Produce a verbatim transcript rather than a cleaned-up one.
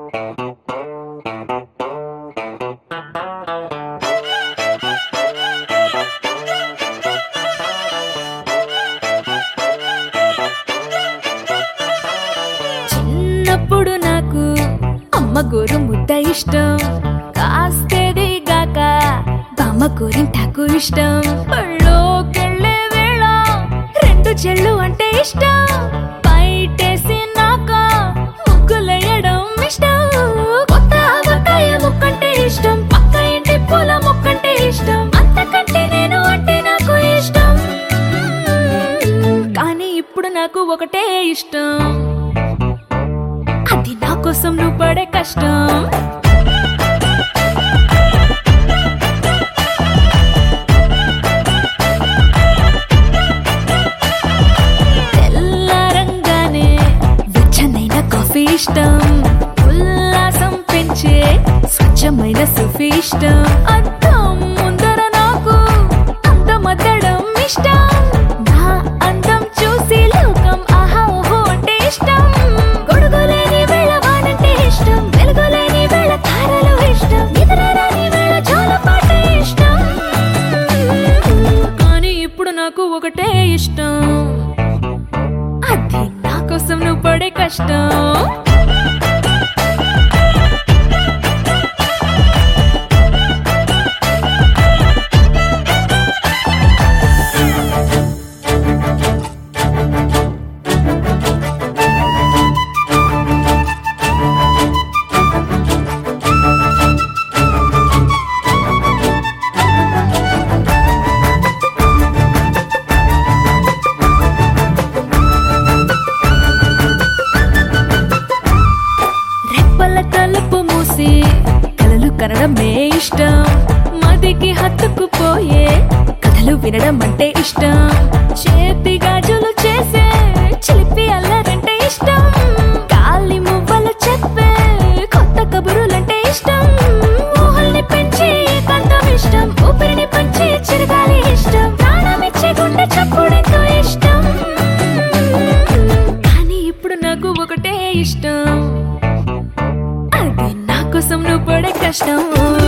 చిన్నప్పుడు నాకు అమ్మ గోరు ముద్ద ఇష్టం, కాస్తేది గాక బామ్మ గోరింటాకు ఇష్టం. పళ్ళోకెళ్ళే వేళ రెండు చెళ్ళు అంటే ఇష్టం, బయటేసి నాక ముగ్గులేయడం ఇష్టం. కొత్త ఆవకాయ ముక్కంటే ఇష్టం, పక్క ఇంటి పూల మొక్కంటే ఇష్టం, అంతకంటే నేను అంటే నాకు ఇష్టం. కానీ ఇప్పుడు నాకు ఒకటే ఇష్టం, అది నా కోసం నువ్వు పడే కష్టం. తెల్లారంగానే వెచ్చనైన కాఫీ ఇష్టం, ఉల్లాసం పెంచే స్వచ్ఛమైన సూఫీ ఇష్టం. అద్దం ముందర నాకు అందమద్దడం ఇష్టం, నా అందం చూసి లోకం ఆహా ఓహో అంటే ఇష్టం. గొడుగులేని వేళ వానంటే ఇష్టం, వెలుగులేని వేళ తారలు ఇష్టం, నిద్రరాని వేళ జోలపాట ఇష్టం. కానీ ఇప్పుడు నాకు ఒకటే ఇష్టం, అది నా కోసం నువ్వు పడే కష్టం. తలుపు మూసి కలలు కనడమే ఇష్టం, మదికి హత్తుకుపోయే కథలు వినడం అంటే ఇష్టం. చేతి గాజులు చేసే చిలిపి అల్లరంటే ఇష్టం, గాలి మువ్వలు చెప్పే కొత్త కబురులంటే ఇష్టం. ఊహల్ని పెంచి కంఠం ఇష్టం, ఊపిరిని పంచి చిరగాలి ఇష్టం, ప్రాణమిచ్చే గుండె చప్పుడెంతో ఇష్టం. కానీ ఇప్పుడు నాకు ఒకటే ఇష్టం, అది నా కోసం నువ్వు పడే కష్టం.